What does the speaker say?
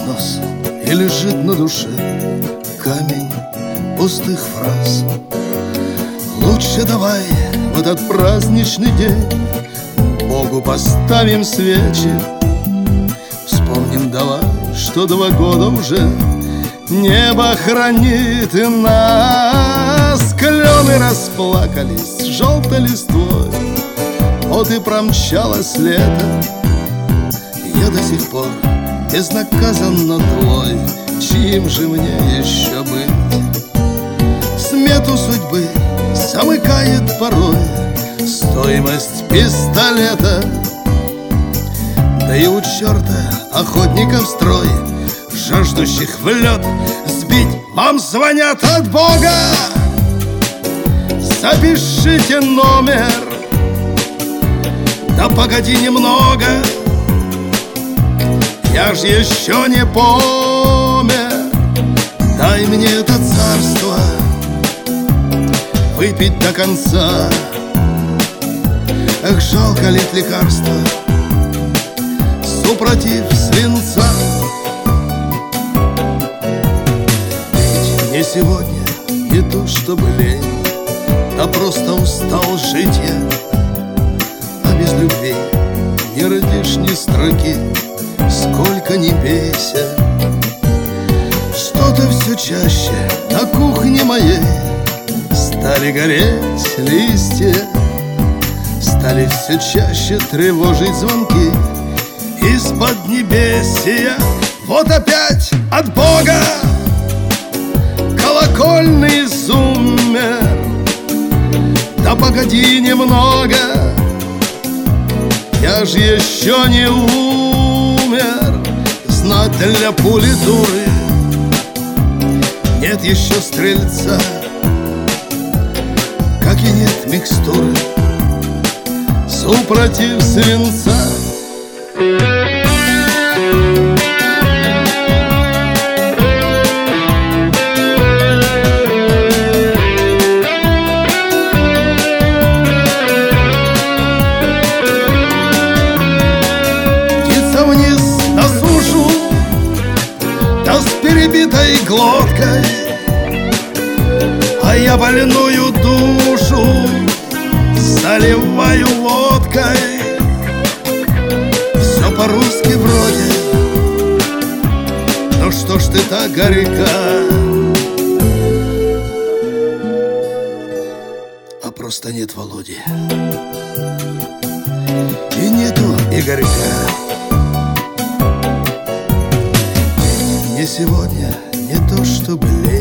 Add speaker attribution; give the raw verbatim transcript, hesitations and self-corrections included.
Speaker 1: снос, и лежит на душе камень пустых фраз. Лучше давай в этот праздничный день Богу поставим свечи, вспомним давай, что два года уже небо хранит и нас. Клены расплакались желтой листвой, вот и промчалось лето. Я до сих пор безнаказанно твой, чьим же мне еще быть? Смету судьбы замыкает порой стоимость пистолета. Да и у черта охотников строй, жаждущих в лед сбить. Вам звонят от Бога, запишите номер. Да погоди немного, я ж еще не помер. Дай мне это царство выпить до конца. Эх, жалко ли лекарства супротив свинца? Ведь мне сегодня не то чтобы лень, а просто устал жить я. А без любви не родишь ни строки, сколько ни бейся. Что-то все чаще на кухне моей стали гореть листья, стали все чаще тревожить звонки из-под небесия. Вот опять от Бога колокольный зуммер. Да погоди немного, я ж еще не умер. Знать для пули дуры нет еще стрельца, как и нет микстуры супротив свинца. Птица вниз на сушу, да с перебитой глоткой, а я больную душу заливаю водкой. Все по-русски вроде, но что ж ты так горька? А просто нет Володи, и нету Игорька. Ведь мне сегодня не то чтобы лень,